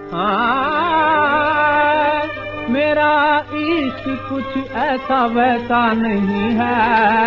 मेरा इश्क कुछ ऐसा वैसा नहीं है,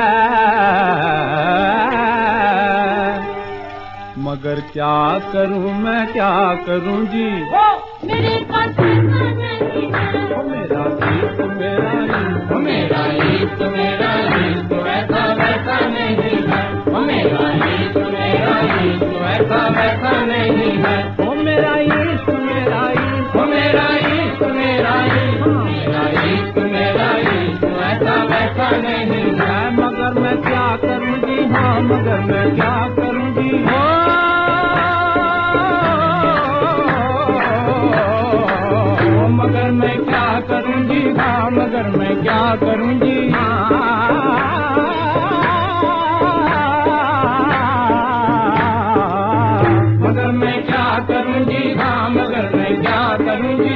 मगर क्या करूं मैं क्या करूं जी, मेरे पास पैसा नहीं है। मेरा इश्क मेरा इश्क मेरा इश्क मेरा इश्क ऐसा वैसा नहीं है। मेरा इश्क ऐसा वैसा नहीं है। मेरा इश्क मेरा इश्क मेरा इश्क मेरा इश्क मेरा इश्क ऐसा वैसा नहीं है। मगर मैं क्या करूं जी, हाँ मगर मैं क्या करूं जी, मगर मैं क्या करूं जी, हाँ मगर मैं क्या करूं जी, मगर मैं क्या करूं जी, हाँ मगर मैं क्या करूं जी,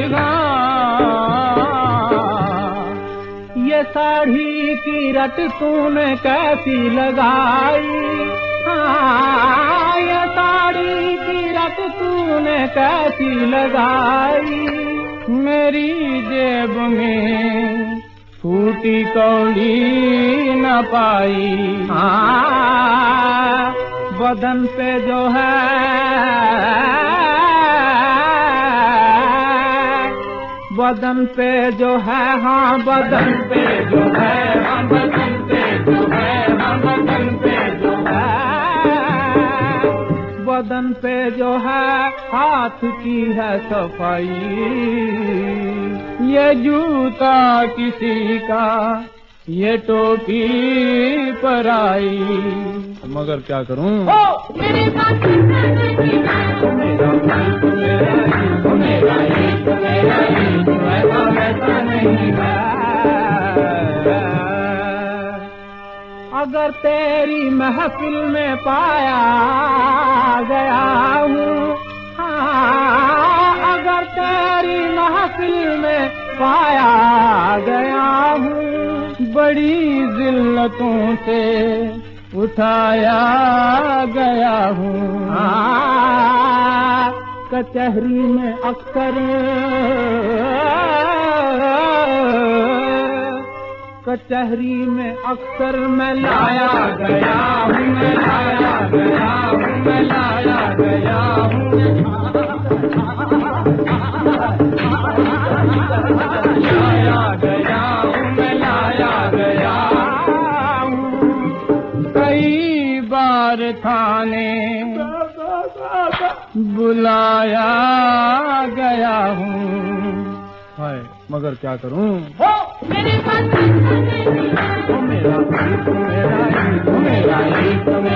ये साड़ी की रट तूने कैसी लगाई, हाँ ये साड़ी की रट तूने कैसी लगाई, मेरी जेब में फूटी कौड़ी न पाई, हाँ बदन पे जो है बदन पे जो है, हाँ बदन पे जो है, हाँ बदन पे जो है, हाँ बदन पे जो है, बदन पे जो है हाथ की है सफाई, ये जूता किसी का ये टोपी पर आई, मगर क्या करूं, मेरे पास पैसा नहीं है। मेरा इश्क मेरा इश्क मेरा इश्क ऐसा वैसा नहीं है। अगर तेरी महफिल में पाया गया हूँ, हाँ अगर तेरी महफिल में पाया गया हूँ, बड़ी जिल्लतों से उठाया गया हूँ, कचहरी में अक्सर कचहरी में अक्सर मैं लाया गया हूँ, मैं लाया गया हूँ, मैं लाया गया हूँ, लाया गया हूँ, मैं लाया गया हूँ, कई बार थाने बुलाया गया हूँ, हाय मगर क्या करूं, मेरे पास पैसा नहीं है। मेरा इश्क मेरा इश्क मेरा इश्क